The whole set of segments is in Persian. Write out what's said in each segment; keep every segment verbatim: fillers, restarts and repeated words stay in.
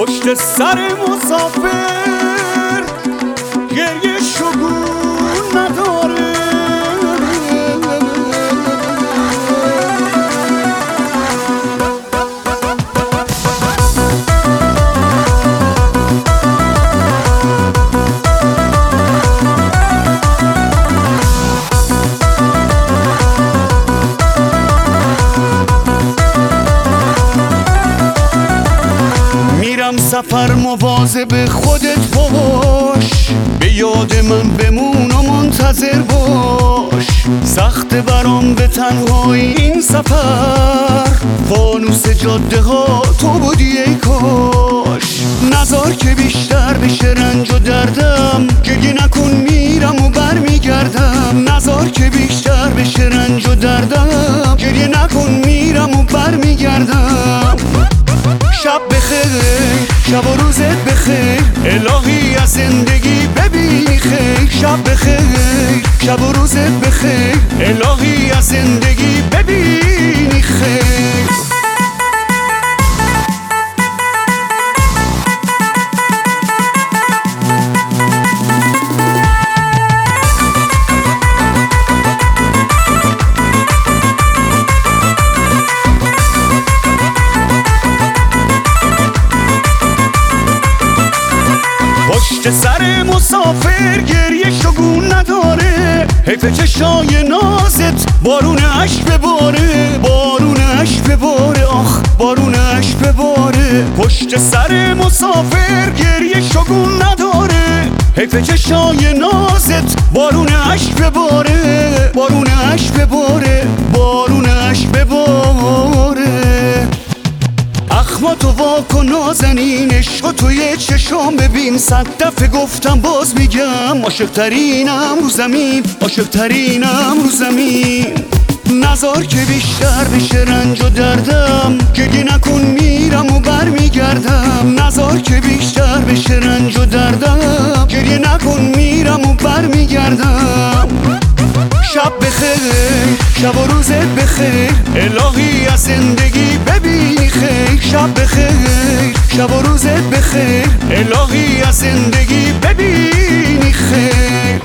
پشت سر مسافر گریه شگون نداره. میرم سفر مواظب خودت باش، به یاد من بمون و منتظر باش. سخت برام به تنهایی این سفر، فانوس جاده ها تو بودی ای کاش. نذار که بیشتر بشه رنج و دردم، گریه نکن میرم و برمیگردم. نذار که بیشتر بشه رنج و دردم، گریه نکن میرم و برمیگردم. شب بخیر، شب و روزت بخیر، الهی از زندگی ببینی خیر. شب بخیر، شب و روزت بخیر، الهی از زندگی ببینی خیر. پشت سر مسافر گریه شگون نداره. حیف چشای نازت بارون عشق بباره، بارون عشق بباره، آخ بارون عشق بباره. پشت سر مسافر گریه شگون نداره. حیف چشای نازت بارون عشق بباره، بارون عشق بباره، بارون عشق بباره. اخماتو واکن نازنین، عشق توی چشام ببین. صد دفعه گفتم باز میگم، عاشق ترینم رو زمین، عاشق ترینم رو زمین. نذار که بیشتر بشه رنج و دردم، گریه نکن میرم و برمیگردم. نذار که بیشتر بشه رنج و دردم، گریه نکن میرم و برمیگردم. شب بخیر، شب و روزت بخیر، الهی از زندگی ببینی خیر. شب بخیر، شب و روزت بخیر، الهی از زندگی ببینی خیر.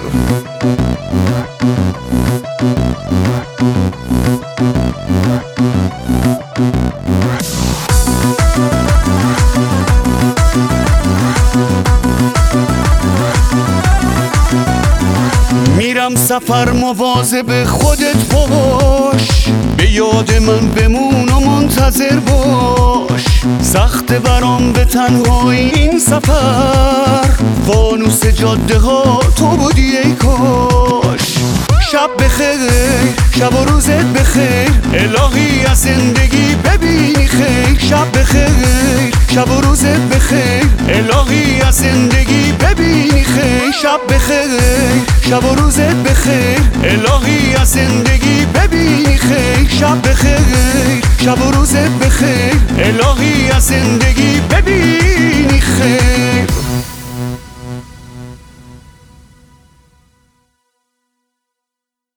میرم سفر مواظب خودت باش، به یاد من بمون و منتظر باش. سخت برام به تنهایی این سفر، فانوس جاده ها تو بودی ای کاش. شب بخیر، شب و روزت بخیر، الهی از زندگی ببینی خیر. شب بخیر، شب و روزت بخیر، الهی از زندگی ببینی خیر. شب بخیر، شب و روزت بخیر، الهی از زندگی ببینی خیر. شب بخیر، شب و روزت بخیر، الهی از زندگی ببینی خیر.